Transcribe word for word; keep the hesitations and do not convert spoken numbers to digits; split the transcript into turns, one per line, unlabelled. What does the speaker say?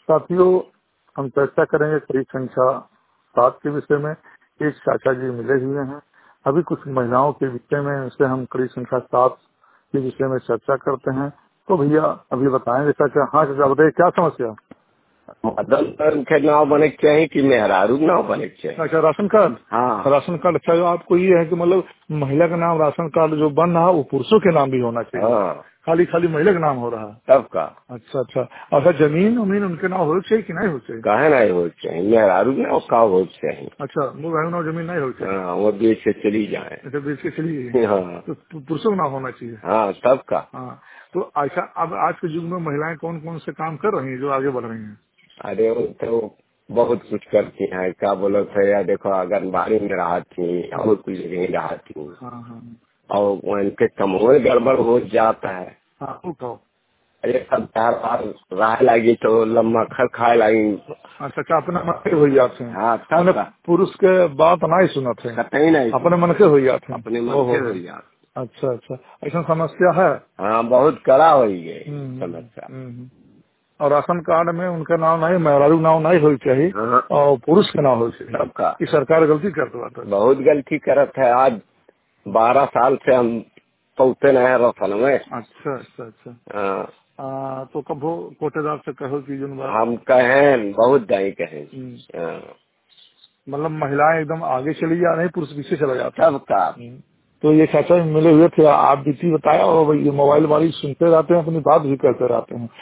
साथियों, हम चर्चा करेंगे कड़ी संख्या सात के विषय में। एक चाचा जी मिले हुए हैं। अभी कुछ महिलाओं के विषय में उनसे हम कड़ी संख्या सात के विषय में चर्चा करते हैं। तो भैया अभी बताएंगे चाचा। हाँ चाचा बताइए, क्या समस्या?
मदन कार्ड के नाव बने के चाहिए कि मेहरारू नाव बने के चाहिए?
अच्छा, राशन कार्ड।
हाँ
राशन कार्ड। अच्छा, जो आपको ये है कि मतलब महिला का नाम राशन कार्ड जो बन रहा है वो पुरुषों के नाम भी होना चाहिए,
हाँ,
खाली खाली महिला का नाम हो रहा है?
सबका।
अच्छा अच्छा। अच्छा, जमीन उमीन उनके नाम हो चाहिए कि नहीं हो चाहिए?
काहे नहीं हो चाहिए? मेहरारू नाव का हो चाहिए।
अच्छा, वो भाई नाम जमीन नहीं हो चाहिए।
हाँ, वो बेच के चली जाए।
अच्छा, बेच के चली गई।
हाँ
तो पु- पुरुषों का नाम होना चाहिए।
हाँ, सबका।
हाँ। तो अच्छा, अब आज के युग में महिलाएं कौन कौन से काम कर रही हैं जो आगे बढ़ रही हैं?
अरे वो तो बहुत कुछ करती हैं। क्या बोलो थे यार, देखो आंगनबाड़ी में रहा थी और कुछ जगह रहा थी,
हाँ हाँ
और उनके कमोए गड़बड़ हो जाता है।
हाँ। वो कहो।
अरे सब चार बार रह लगी तो लम्बा खर खाए लगी।
अच्छा अच्छा, अपने मन के हो जाते हैं।
हाँ,
मैंने
सबका।
पुरुष के बात नहीं सुना थे,
कतई नहीं,
अपने मन के हो जाते हैं।
अपने मन
ओहो
से
हो।
हो जाता।
अच्छा अच्छा, ऐसा समस्या है।
हाँ, बहुत कड़ा हो गई
हम्म,
समस्या।
हम्म, हम्म। और राशन कार्ड में उनका नाम नहीं, मेहरारू नाम नहीं हो चाहिए
हाँ,
और पुरुष के नाम हो चाहिए।
सबका।
ये सरकार गलती करते बात है।
बहुत गलती करत है। आज बारह साल से हम पहुँचे नए रसन में।
अच्छा अच्छा अच्छा।
हाँ,
आ, तो कभो कोटेदार से कहो कि जुन बात।
हम कहें बहुत दाई कहें।
हम्म,
हाँ,
मतलब महिलाएं एकदम आगे चली जा रही, पुरुष पीछे चला जाता है।
सबका।
हम्म। तो ये चाचा मिले हुए थे, आप बीती बताया, और ये मोबाइल वाली सुनते रहते हैं, अपनी बात भी करते रहते हैं।